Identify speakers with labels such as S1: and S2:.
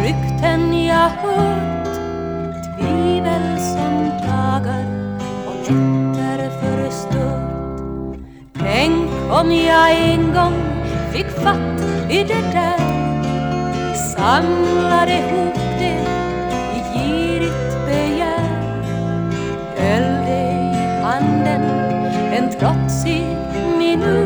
S1: rykten jag hört, tvivel som dagar och nätter förstört. Tänk om jag en gång fick fatt i det där, samlade ihop det i girigt begär, höll det i handen en trotsig minut.